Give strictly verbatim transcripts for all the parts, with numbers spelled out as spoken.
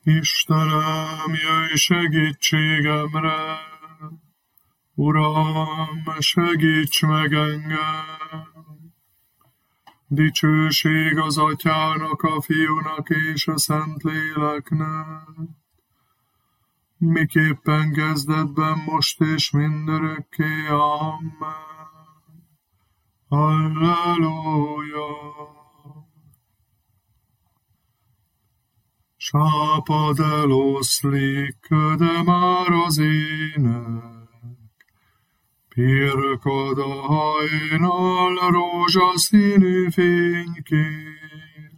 Istenem, jöjj segítségemre! Uram, segíts meg engem! Dicsőség az Atyának, a Fiúnak és a Szentléleknek, miképpen kezdetben, most és mindörökké. Amen. Halleluja! Sápad eloszlik, köde már az ének, pirkad a hajnal, rózsaszínű fénykér.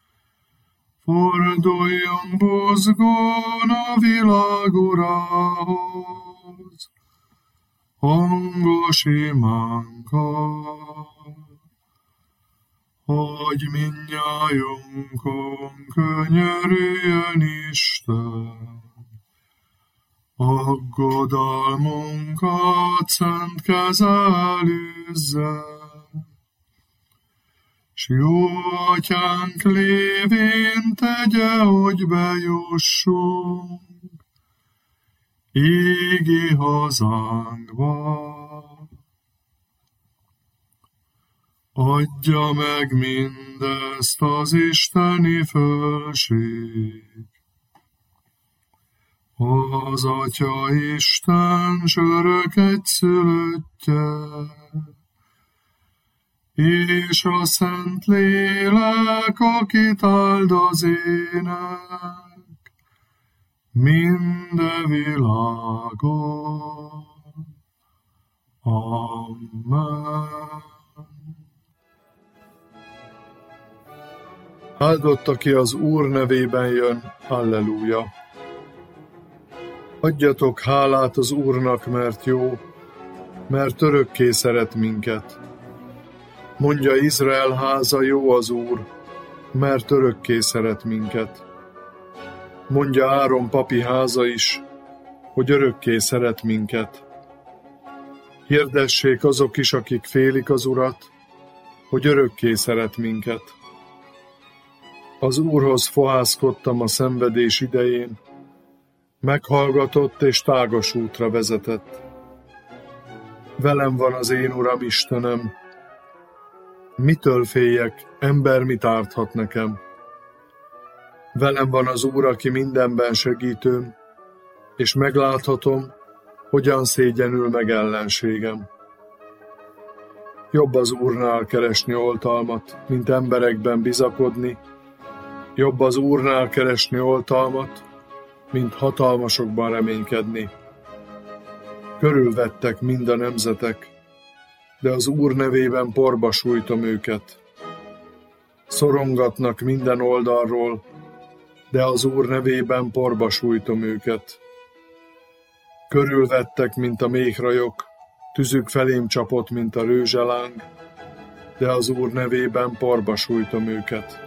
Forduljon buzgón a világ Urához, hangos imánkat. Hogy mindnyájunkon könyörüljön Isten, aggodalmunkat szent kezel űzze, s jó Atyánk lévén tegye, hogy bejussunk ígi hazánkba. Adja meg mindezt az isteni fölség, az Atya Isten s örök egyszülöttje, és a Szentlélek, akit áldoz ének minde világon. Amen. Áldott, aki az Úr nevében jön, halleluja! Adjatok hálát az Úrnak, mert jó, mert örökké szeret minket. Mondja Izrael háza, jó az Úr, mert örökké szeret minket. Mondja Áron papi háza is, hogy örökké szeret minket. Hirdessék azok is, akik félik az Urat, hogy örökké szeret minket. Az Úrhoz fohászkodtam a szenvedés idején, meghallgatott és tágas útra vezetett. Velem van az én Uram Istenem, mitől féljek, ember mit árthat nekem? Velem van az Úr, aki mindenben segítőm, és megláthatom, hogyan szégyenül meg ellenségem. Jobb az Úrnál keresni oltalmat, mint emberekben bizakodni, jobb az Úrnál keresni oltalmat, mint hatalmasokban reménykedni. Körülvettek mind a nemzetek, de az Úr nevében porba sújtom őket. Szorongatnak minden oldalról, de az Úr nevében porba sújtom őket. Körülvettek, mint a méhrajok, tüzük felém csapott, mint a rőzseláng, de az Úr nevében porba sújtom őket.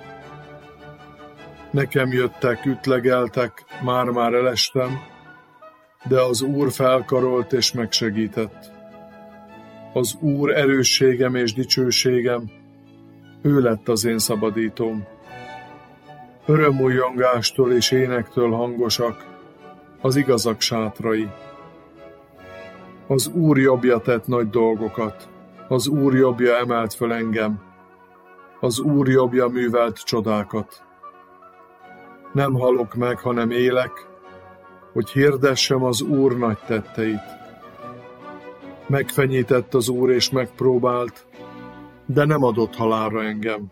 Nekem jöttek, ütlegeltek, már-már elestem, de az Úr felkarolt és megsegített. Az Úr erősségem és dicsőségem, ő lett az én szabadítóm. Örömújjongástól és énektől hangosak az igazak sátrai. Az Úr jobbja tett nagy dolgokat, az Úr jobbja emelt föl engem, az Úr jobbja művelt csodákat. Nem halok meg, hanem élek, hogy hirdessem az Úr nagy tetteit. Megfenyített az Úr és megpróbált, de nem adott halálra engem.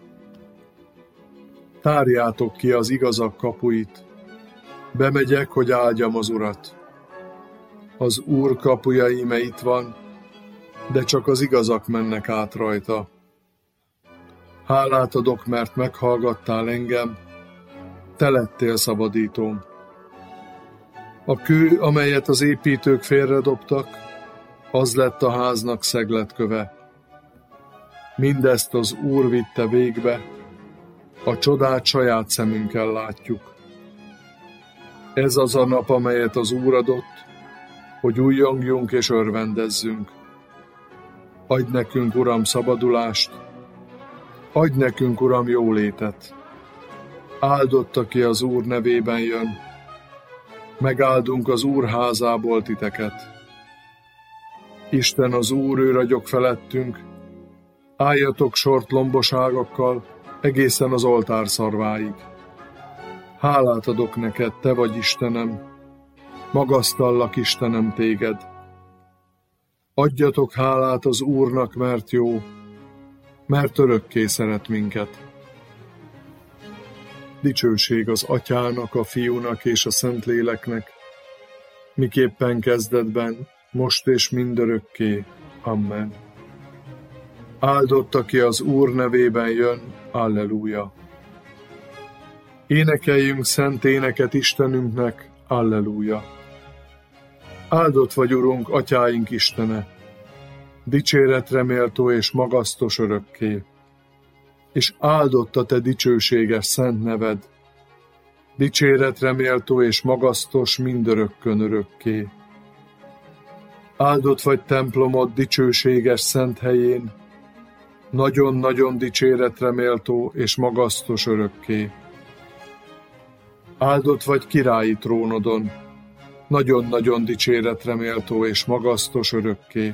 Tárjátok ki az igazak kapuit, bemegyek, hogy áldjam az Urat. Az Úr kapuja íme itt van, de csak az igazak mennek át rajta. Hálát adok, mert meghallgattál engem, te lettél szabadítóm. A kő, amelyet az építők félredobtak, az lett a háznak szegletköve. Mindezt az Úr vitte végbe, a csodát saját szemünkkel látjuk. Ez az a nap, amelyet az Úr adott, hogy újjongjunk és örvendezzünk. Adj nekünk, Uram, szabadulást, adj nekünk, Uram, jólétet. Áldott, aki az Úr nevében jön, megáldunk az Úr házából titeket. Isten az Úr, ő ragyog felettünk, álljatok sort lomboságokkal egészen az oltár szarváig. Hálát adok neked, te vagy Istenem, magasztallak Istenem téged. Adjatok hálát az Úrnak, mert jó, mert örökké szeret minket. Dicsőség az Atyának, a Fiúnak és a Szentléleknek, miképpen kezdetben, most és mindörökké. Amen. Áldott, aki az Úr nevében jön, Alleluja. Énekeljünk szent éneket Istenünknek, Alleluja. Áldott vagy, Urunk, Atyáink Istene, dicséretre méltó és magasztos örökké, és áldott a te dicsőséges szent neved, dicséretre méltó és magasztos mindörökkön örökké. Áldott vagy templomod dicsőséges szent helyén, nagyon-nagyon dicséretre méltó és magasztos örökké. Áldott vagy királyi trónodon, nagyon-nagyon dicséretre méltó és magasztos örökké.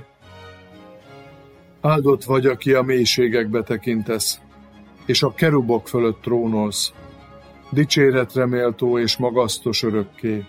Áldott vagy, aki a mélységekbe tekintesz, és a kerubok fölött trónolsz, dicséretre méltó és magasztos örökké.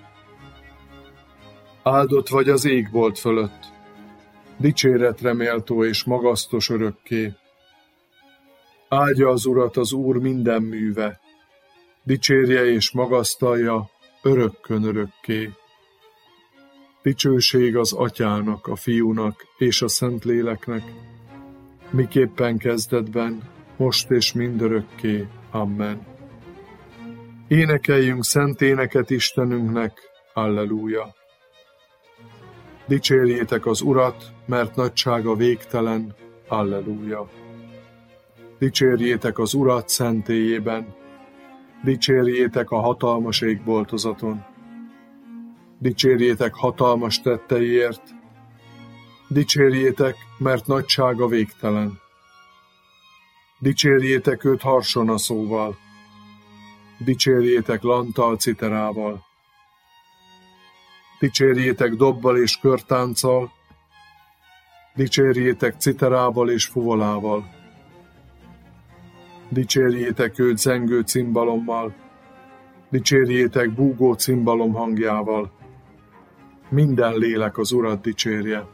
Áldott vagy az égbolt fölött, dicséretre méltó és magasztos örökké. Áldja az Urat az Úr minden műve, dicsérje és magasztalja örökkön örökké. Dicsőség az Atyának, a Fiúnak és a Szentléleknek, miképpen kezdetben, most és mindörökké. Amen. Énekeljünk szent éneket Istenünknek, Alleluja. Dicsérjétek az Urat, mert nagysága végtelen, Alleluja. Dicsérjétek az Urat szentélyében, dicsérjétek a hatalmas égboltozaton. Dicsérjétek hatalmas tetteiért, dicsérjétek, mert nagysága végtelen. Dicsérjétek őt harsonaszóval, dicsérjétek lanttal, citerával. Dicsérjétek dobbal és körtánccal, dicsérjétek citerával és fuvolával. Dicsérjétek őt zengő cimbalommal, dicsérjétek búgó cimbalom hangjával. Minden lélek az Urat dicsérje.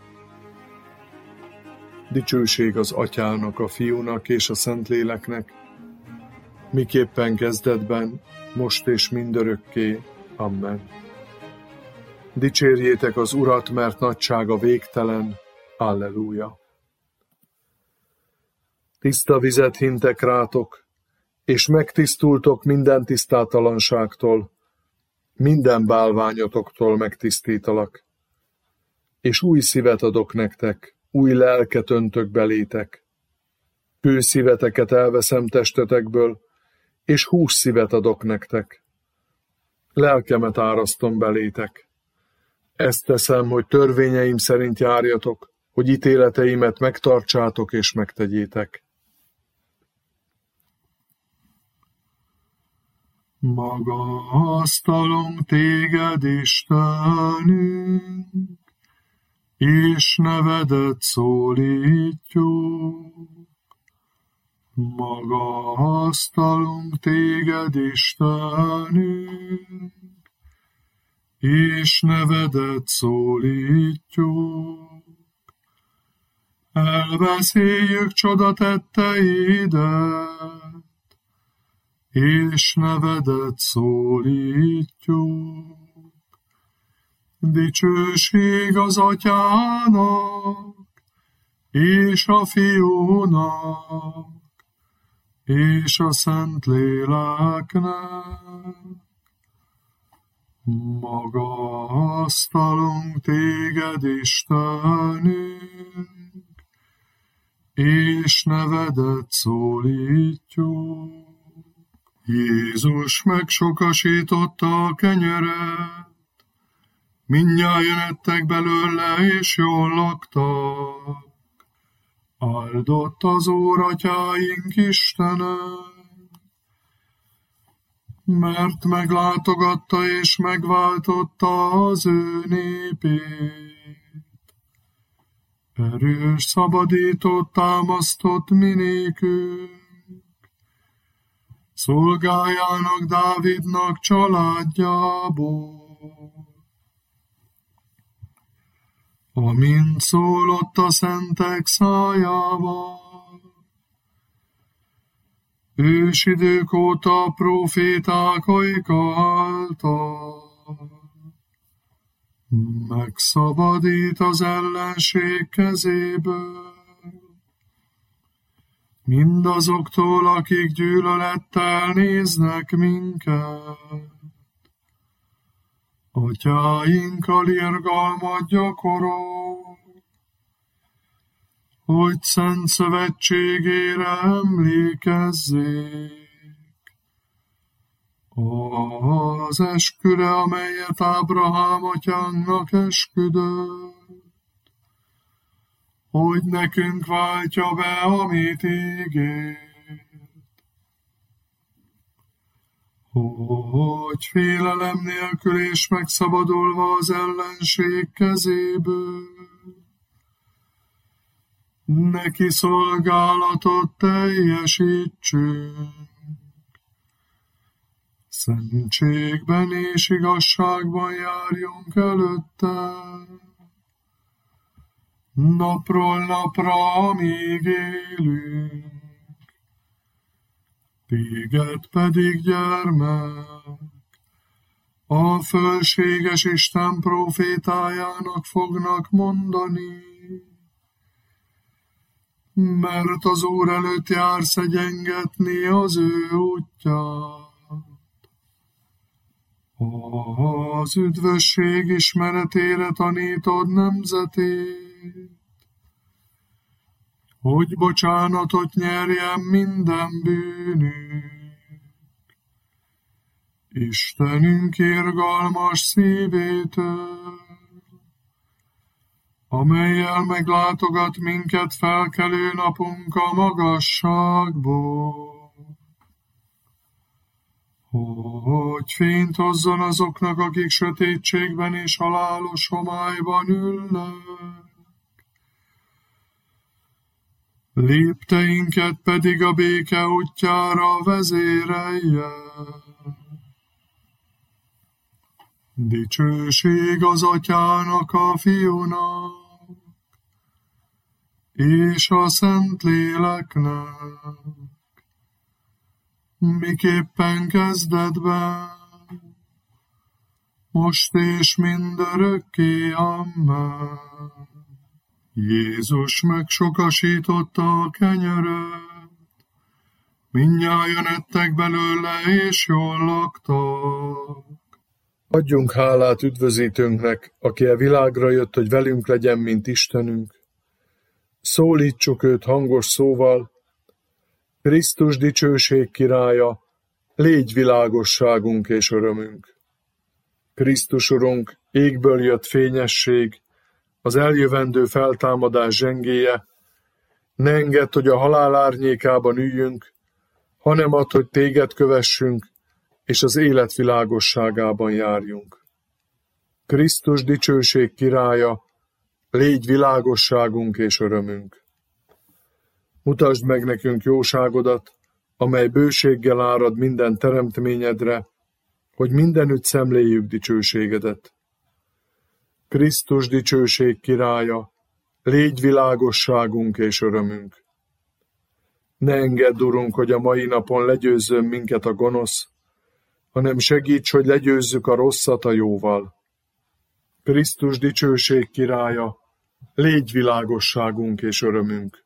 Dicsőség az Atyának, a Fiúnak és a Szentléleknek, miképpen kezdetben, most és mindörökké. Amen. Dicsérjétek az Urat, mert nagysága végtelen. Alleluja. Tiszta vizet hintek rátok, és megtisztultok minden tisztátalanságtól, minden bálványotoktól megtisztítalak, és új szívet adok nektek, új lelket öntök belétek. Kőszíveteket elveszem testetekből, és hússzívet adok nektek. Lelkemet árasztom belétek. Ezt teszem, hogy törvényeim szerint járjatok, hogy ítéleteimet megtartsátok és megtegyétek. Magasztalunk téged, Istenünk, és nevedet szólítjuk. Magasztalunk téged, Istenünk, és nevedet szólítjuk. Elbeszéljük csodatetteidet, és nevedet szólítjuk. Dicsőség az Atyának, és a Fiúnak, és a Szentléleknek. Magasztalunk téged, Istenünk, és nevedet szólítjuk. Jézus megsokasította a kenyeret, mindnyájan ettek belőle, és jól laktak. Áldott az Úr, Atyáink Istene, mert meglátogatta és megváltotta az ő népét. Erős szabadított, támasztott minékünk, szolgájának Dávidnak családjából. Amint szólott a szentek szájával, ősidők óta próféták ajka által, megszabadít az ellenség kezéből, mindazoktól, akik gyűlölettel néznek minket. Atyáinkkal irgalmat gyakorol, hogy szent szövetségére emlékezzék. Az esküre, amelyet Ábrahám atyánknak esküdött, hogy nekünk váltja be, amit ígért. Hogy félelem nélkül és megszabadulva az ellenség kezéből, neki szolgálatot teljesítsünk. Szentségben és igazságban járjunk előtte, napról napra, amíg élünk. Téged pedig, gyermek, a fölséges Isten prófétájának fognak mondani, mert az Úr előtt jársz egyengetni az ő útját. Az üdvösség ismeretére tanítod nemzetét, hogy bocsánatot nyerjen minden bűnünk. Istenünk irgalmas szívétől, amellyel meglátogat minket felkelő napunk a magasságból, hogy fényt hozzon azoknak, akik sötétségben és halálos homályban ülnek, lépteinket pedig a béke útjára vezérelje. Dicsőség az Atyának, a Fiúnak, és a Szentléleknek, miképpen kezdetben, most és mindörökké. Amen. Jézus megsokasította a kenyeret, mindnyájan ettek belőle, és jól laktak. Adjunk hálát üdvözítőnknek, aki a világra jött, hogy velünk legyen, mint Istenünk. Szólítsuk őt hangos szóval: Krisztus dicsőség királya, légy világosságunk és örömünk. Krisztus Urunk, égből jött fényesség, az eljövendő feltámadás zsengéje, ne engedd, hogy a halál árnyékában üljünk, hanem add, hogy téged kövessünk, és az élet világosságában járjunk. Krisztus dicsőség királya, légy világosságunk és örömünk. Mutasd meg nekünk jóságodat, amely bőséggel árad minden teremtményedre, hogy mindenütt szemléljük dicsőségedet. Krisztus dicsőség királya, légy világosságunk és örömünk. Ne engedd, Urunk, hogy a mai napon legyőzzön minket a gonosz, hanem segíts, hogy legyőzzük a rosszat a jóval. Krisztus dicsőség királya, légy világosságunk és örömünk.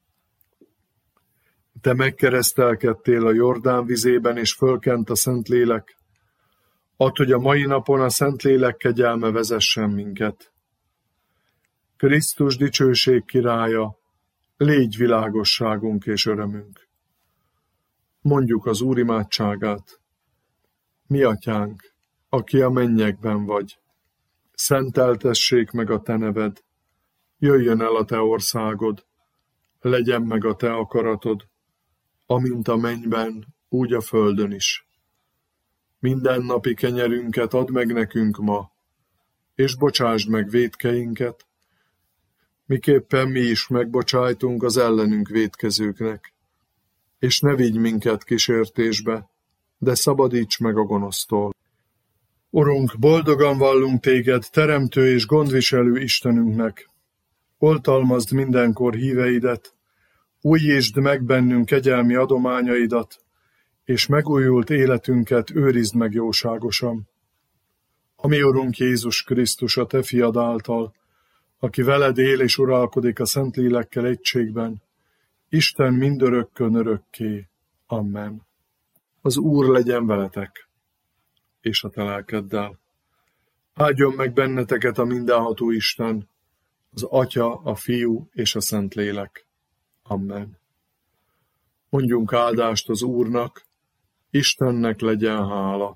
Te megkeresztelkedtél a Jordán vizében, és fölkent a Szentlélek. Add, hogy a mai napon a Szentlélek kegyelme vezessen minket. Krisztus dicsőség királya, légy világosságunk és örömünk. Mondjuk az Úr imádságát. Mi Atyánk, aki a mennyekben vagy, szenteltessék meg a te neved, jöjjön el a te országod, legyen meg a te akaratod, amint a mennyben, úgy a földön is. Mindennapi kenyerünket add meg nekünk ma, és bocsásd meg vétkeinket, miképpen mi is megbocsájtunk az ellenünk vétkezőknek. És ne vigy minket kísértésbe, de szabadíts meg a gonosztól. Urunk, boldogan vallunk téged, teremtő és gondviselő Istenünknek. Oltalmazd mindenkor híveidet, újítsd meg bennünk kegyelmi adományaidat, és megújult életünket őrizd meg jóságosan. Ami Urunk Jézus Krisztus, a te fiad által, aki veled él és uralkodik a Szentlélekkel egységben, Isten mindörökkön örökké. Amen. Az Úr legyen veletek, és a te lelkeddel. Áldjon meg benneteket a mindenható Isten, az Atya, a Fiú és a Szentlélek. Amen. Mondjunk áldást az Úrnak, Istennek legyen hála.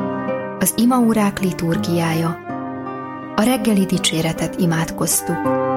Az imaórák liturgiája. A reggeli dicséretet imádkoztuk.